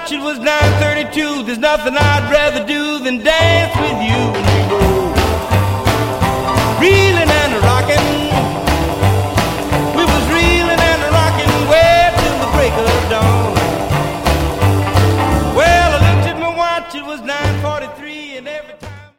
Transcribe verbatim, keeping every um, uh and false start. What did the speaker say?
It was nine thirty-two. There's nothing I'd rather do than dance with you.